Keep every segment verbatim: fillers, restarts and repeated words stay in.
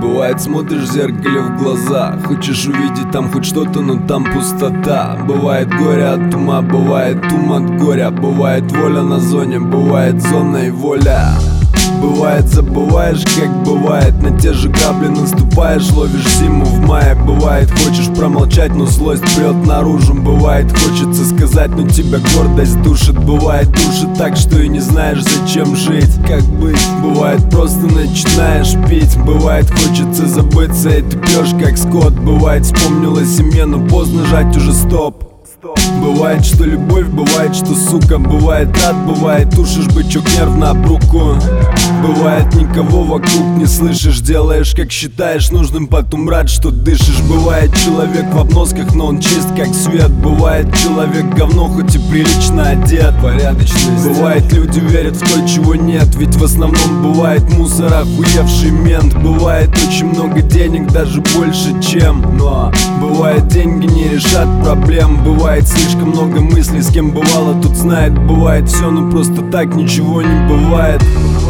Бывает, смотришь в зеркале в глаза, хочешь увидеть там хоть что-то, но там пустота. Бывает горе от ума, бывает ум от горя. Бывает воля на зоне, бывает зона и воля. Бывает, забываешь, как бывает, на те же грабли наступаешь, ловишь зиму в мае. Бывает, хочешь промолчать, но злость прет наружу. Бывает, хочется сказать, но тебя гордость душит. Бывает, душит так, что и не знаешь, зачем жить, как быть. Бывает, просто начинаешь пить. Бывает, хочется забыться, и ты пьешь, как скот. Бывает, вспомнила семье, но поздно жать уже стоп. Бывает, что любовь, бывает, что сука. Бывает рад, бывает тушишь бычок нервно об руку. Бывает, никого вокруг не слышишь, делаешь, как считаешь нужным, потом рад, что дышишь. Бывает, человек в обносках, но он чист, как свет. Бывает, человек говно, хоть и прилично одет. Порядочность. Бывает, люди верят в то, чего нет, ведь в основном бывает мусор, охуевший мент. Бывает, очень много денег, даже больше, чем. Но бывает, деньги не решат проблем. Бывает, слишком много мыслей, с кем бывало, тут знает. Бывает все, но просто так ничего не бывает.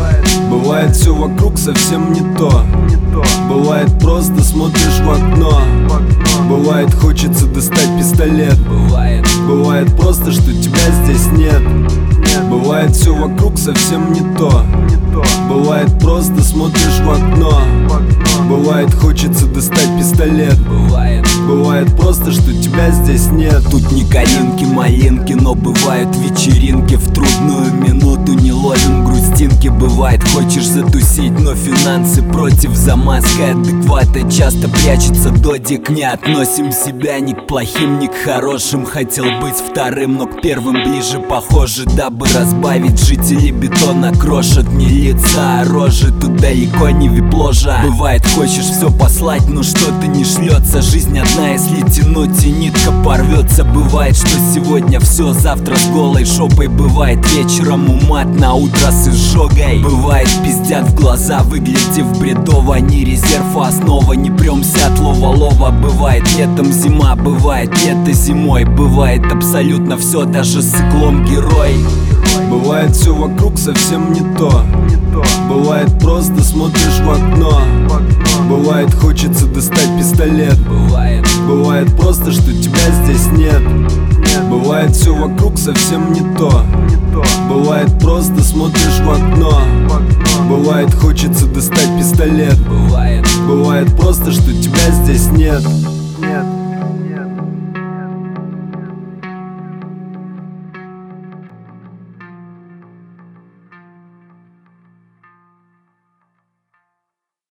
Бывает, все вокруг совсем не то. Бывает, просто смотришь в окно. Бывает, хочется достать пистолет. Бывает, бывает просто, что тебя здесь нет. Бывает, все вокруг совсем не то. Бывает, просто смотришь в окно. Бывает, хочется достать пистолет. Бывает, бывает просто, что тебя здесь нет. Тут не калинки-малинки, но бывают вечеринки. В трудную минуту не ловим грустинки. Бывает, хочешь затусить, но финансы против. За маской адеквата часто прячется додик. Не относим себя ни к плохим, ни к хорошим. Хотел быть вторым, но к первым ближе похоже. Дабы разбавить, жители бетона крошат. Не лица, а рожи, тут далеко не вип-ложа. Бывает, хочешь все послать, но что-то не шлется. Жизнь одна, если тянуть, и нитка порвется. Бывает, что сегодня все, завтра с голой шопой. Бывает, вечером умат, на утро с изжогой. Бывает, пиздят в глаза, выглядев бредово. Не резерв, а основа, не премся от лова-лова. Бывает, летом зима, бывает, лето зимой. Бывает абсолютно все, даже с иглом герой. Бывает, все вокруг совсем не то. Бывает, просто смотришь в окно. Бывает, хочется достать пистолет. Бывает, бывает просто, что тебя здесь нет. Бывает, все вокруг совсем не то. Бывает, просто смотришь в окно. Бывает, хочется достать пистолет. Бывает, бывает просто, что тебя здесь нет.